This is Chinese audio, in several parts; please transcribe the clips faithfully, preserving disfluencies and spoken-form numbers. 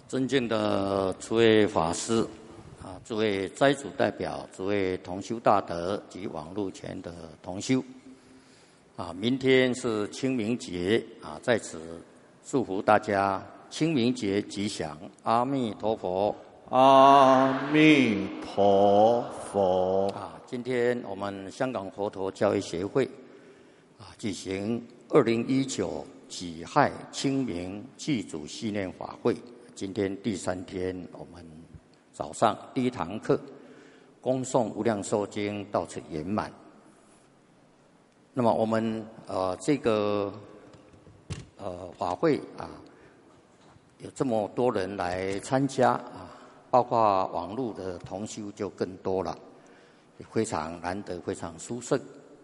尊敬的诸位法师啊，诸位斋主代表，诸位同修大德及网络前的同修啊，明天是清明节啊，在此祝福大家清明节吉祥，阿弥陀佛， 阿弥陀佛啊！今天我们香港佛陀教育协会啊举行二零一九己亥清明祭祖纪念法会。今天第三天，我们早上第一堂课恭诵无量寿经到此圆满。那么我们呃这个呃法会啊，有这么多人来参加啊，包括网络的同修就更多了，非常难得，非常殊胜。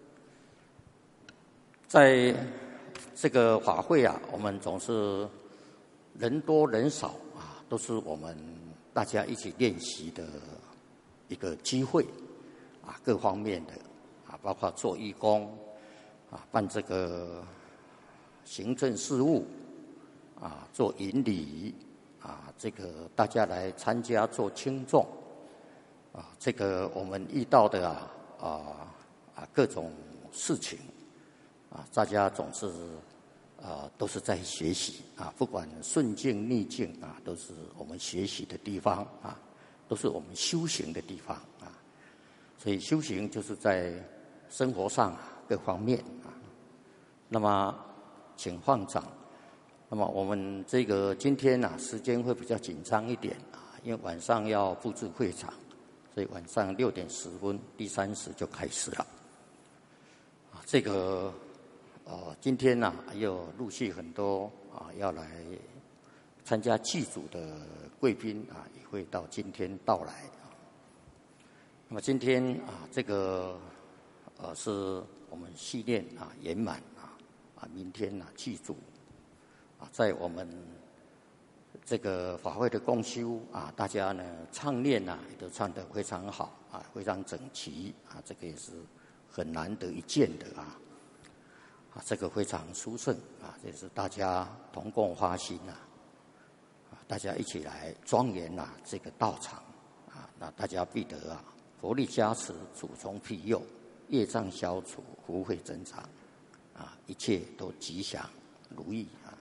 在这个法会啊，我们总是人多人少啊，都是我们大家一起练习的一个机会啊，各方面的啊，包括做义工啊，办这个行政事务啊，做引礼啊，这个大家来参加做轻重啊，这个我们遇到的啊啊啊各种事情啊，大家总是啊、呃，都是在学习啊，不管顺境逆境啊，都是我们学习的地方啊，都是我们修行的地方啊。所以修行就是在生活上啊各方面啊。那么，请放掌。那么我们这个今天啊，时间会比较紧张一点啊，因为晚上要布置会场，所以晚上六点十分第三时就开始了。啊，这个。呃，今天呢、啊，又陆续很多啊要来参加祭祖的贵宾啊，也会到今天到来啊。那么今天啊，这个呃是我们系列啊圆满啊啊，明天呢、啊、祭祖啊，在我们这个法会的共修啊，大家呢唱念啊也都唱得非常好啊，非常整齐啊，这个也是很难得一见的啊。啊，这个非常殊胜啊！这是大家同共发心啊，啊，大家一起来庄严啊这个道场啊，那大家必得啊，佛力加持，祖宗庇佑，业障消除，福慧增长，啊，一切都吉祥如意啊。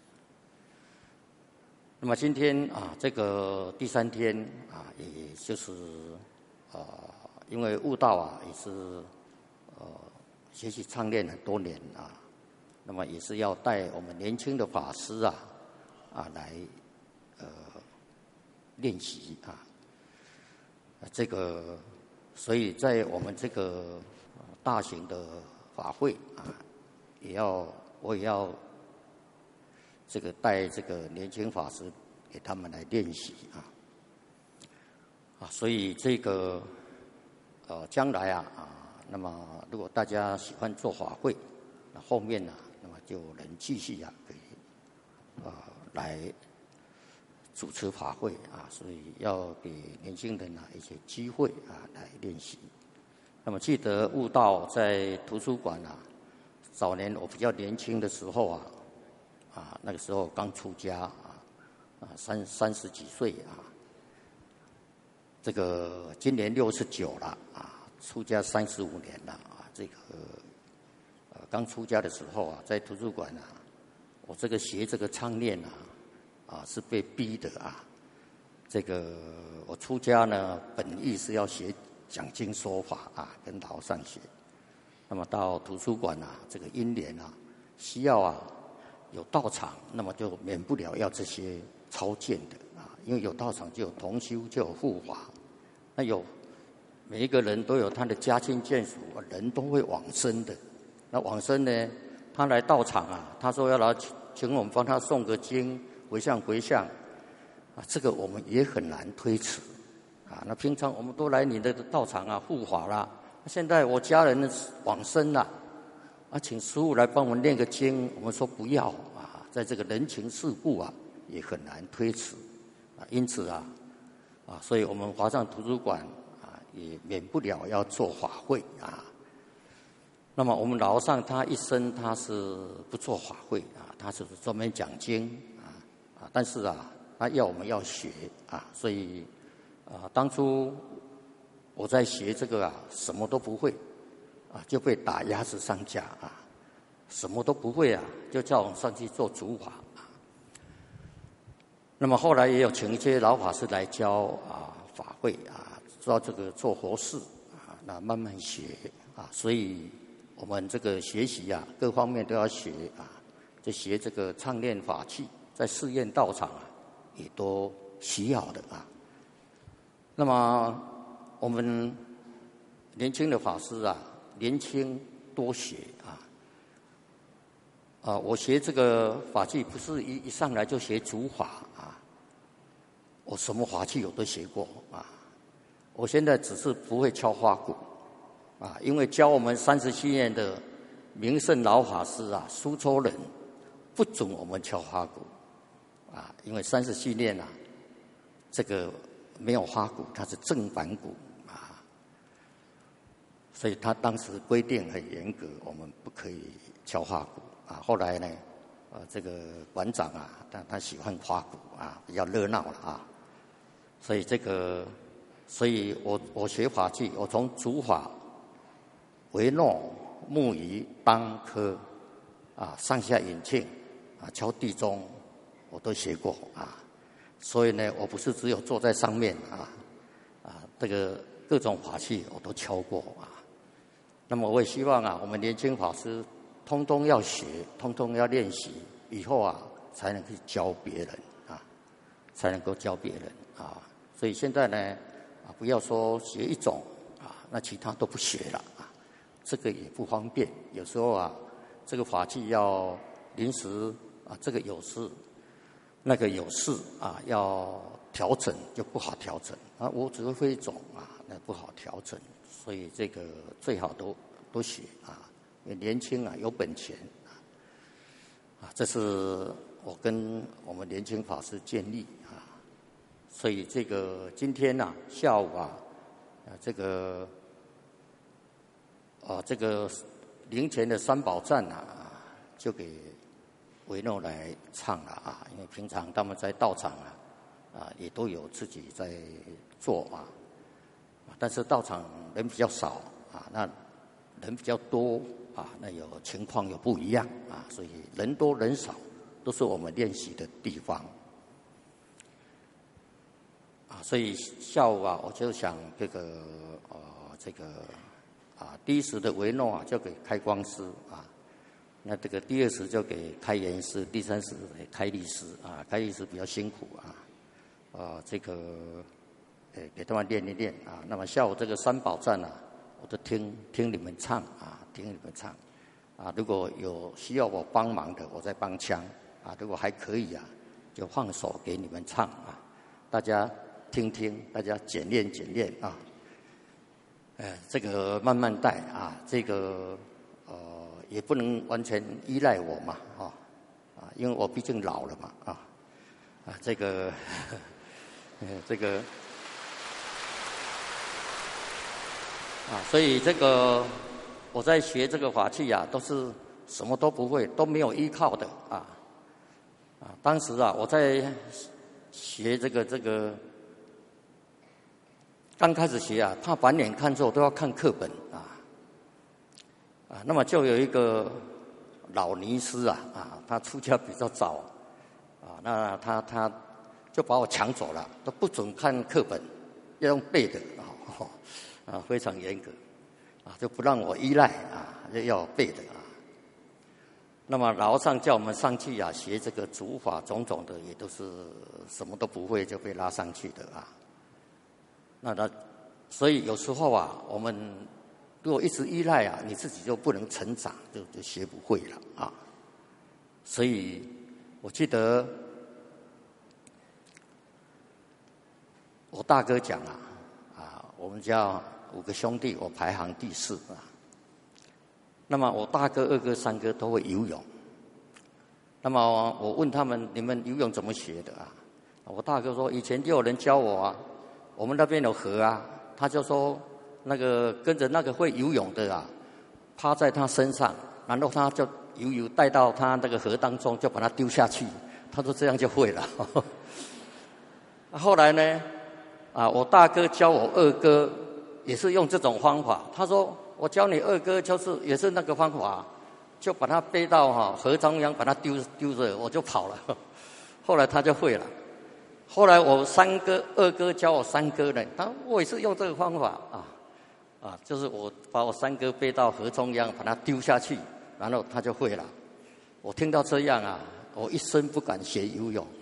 那么今天啊，这个第三天啊，也就是呃，因为悟道啊，也是呃。学习唱念很多年啊，那么也是要带我们年轻的法师啊啊来呃练习啊，这个所以在我们这个大型的法会啊，也要我也要这个带这个年轻法师给他们来练习啊啊，所以这个呃将来啊啊。那么，如果大家喜欢做法会，那后面呢、啊，那么就能继续啊，可以呃来主持法会啊，所以要给年轻人啊一些机会啊来练习。那么记得悟道在图书馆啊，早年我比较年轻的时候啊，啊那个时候刚出家啊，啊三三十几岁啊，这个今年六十九了啊。出家三十五年了啊，这个呃刚出家的时候啊，在图书馆啊，我这个学这个唱念啊，啊是被逼的啊。这个我出家呢，本意是要学讲经说法啊，跟老上学。那么到图书馆啊，这个因缘啊，需要啊有道场，那么就免不了要这些超荐的啊，因为有道场就有同修，就有护法，那有。每一个人都有他的家亲眷属，人都会往生的。那往生呢，他来道场啊，他说要来请我们帮他诵个经，回向回向，啊，这个我们也很难推迟，啊，那平常我们都来你的道场啊护法啦，现在我家人往生了，啊，请师父来帮我们念个经，我们说不要啊，在这个人情世故啊，也很难推迟，啊，因此啊，啊，所以我们华藏图书馆。也免不了要做法会啊。那么我们老上他一生他是不做法会啊，他是专门讲经啊啊，但是啊他要我们要学啊，所以啊，当初我在学这个啊，什么都不会啊，就被打鸭子上架啊，什么都不会啊，就叫我们上去做主法啊。那么后来也有请一些老法师来教啊法会啊，知道这个做佛事啊，那慢慢学啊，所以我们这个学习啊，各方面都要学啊，就学这个唱念法器，在寺院道场啊，也都需要的啊。那么我们年轻的法师啊，年轻多学啊。啊，我学这个法器不是一一上来就学主法啊，我什么法器我都学过啊。我现在只是不会敲花鼓啊，因为教我们三十七年的名圣老法师啊，苏州人不准我们敲花鼓啊，因为三十七年啊，这个没有花鼓，它是正反鼓啊，所以他当时规定很严格，我们不可以敲花鼓。啊，后来呢，呃，这个馆长啊，他他喜欢花鼓啊，比较热闹了啊，所以这个，所以我我学法器，我从主法、维诺、木鱼、当科啊，上下引磬啊，敲地钟，我都学过啊，所以呢，我不是只有坐在上面啊，啊，这个各种法器我都敲过啊。那么我也希望啊，我们年轻法师通通要学，通通要练习，以后啊才能去教别人啊，才能够教别人啊。所以现在呢啊，不要说学一种啊，那其他都不学了啊，这个也不方便。有时候啊，这个法器要临时啊，这个有事，那个有事啊，要调整就不好调整啊。我只会会一种啊，那不好调整，所以这个最好都都学啊。因为年轻啊，有本钱啊，这是我跟我们年轻法师建立啊。所以这个今天呐、啊，下午啊，啊这个啊这个灵前的三宝赞啊，就给维诺来唱了啊。因为平常他们在道场啊，啊也都有自己在做啊，但是道场人比较少啊，那人比较多。啊，那有情况有不一样啊，所以人多人少都是我们练习的地方啊。所以下午啊，我就想这个呃这个啊第一时的维诺啊，就给开光师啊，那这个第二时就给开元师，第三时给开力师啊。开力师比较辛苦啊，啊这个呃给他们练一练啊。那么下午这个三宝赞啊，我都听听你们唱啊。听你们唱，啊，如果有需要我帮忙的，我再帮腔，啊，如果还可以啊，就放手给你们唱啊，大家听听，大家检练检练啊，呃，这个慢慢带啊，这个呃也不能完全依赖我嘛，啊，啊，因为我毕竟老了嘛，啊，啊，这个，呃，这个，啊，所以这个。我在学这个法器啊，都是什么都不会，都没有依靠的啊啊！当时啊，我在学这个这个刚开始学啊，怕反脸看错，都要看课本啊啊。那么就有一个老尼师啊啊，他出家比较早啊，那他他就把我抢走了，都不准看课本，要用背的啊啊，非常严格。啊，就不让我依赖啊，要背的啊。那么老和尚叫我们上去啊，学这个主法种种的，也都是什么都不会就被拉上去的啊。那他，所以有时候啊，我们如果一直依赖啊，你自己就不能成长，就就学不会了啊。所以我记得我大哥讲啊，啊，我们家五个兄弟，我排行第四啊。那么我大哥、二哥、三哥都会游泳。那么我问他们：你们游泳怎么学的啊？我大哥说：以前就有人教我啊，我们那边有河啊。他就说那个跟着那个会游泳的啊，趴在他身上，然后他就游游带到他那个河当中，就把他丢下去。他说这样就会了。 后来呢，啊，我大哥教我二哥也是用这种方法。他说我教你二哥就是也是那个方法，就把他背到哈河中央，把他丢丢着，我就跑了。后来他就会了。后来我三哥二哥教我三哥呢，他我也是用这个方法啊啊，就是我把我三哥背到河中央，把他丢下去，然后他就会了。我听到这样啊，我一生不敢学游泳。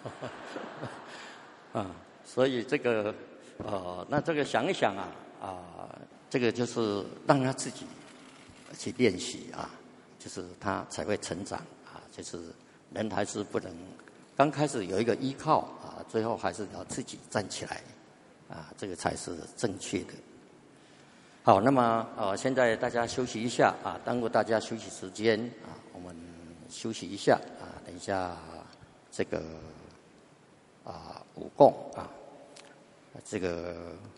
啊，所以这个，呃，那这个想一想啊，啊，这个就是让他自己去练习啊，就是他才会成长啊，就是人还是不能刚开始有一个依靠啊，最后还是要自己站起来啊，这个才是正确的。好，那么呃，现在大家休息一下啊，耽误大家休息时间啊，我们休息一下啊，等一下这个。啊，武功啊，这个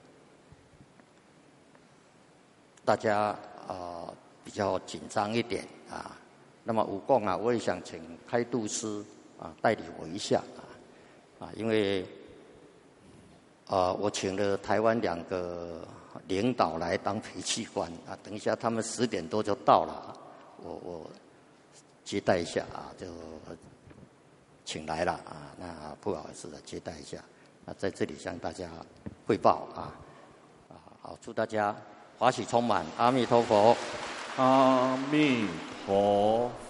大家啊比较紧张一点啊。那么武功啊，我也想请开度师啊带领我一下啊啊，因为啊我请了台湾两个领导来当陪器官啊，等一下他们十点多就到了，我我接待一下啊，就。请来了啊，那不好意思的接待一下，那在这里向大家汇报啊，啊好，祝大家法喜充满，阿弥陀佛， 阿弥陀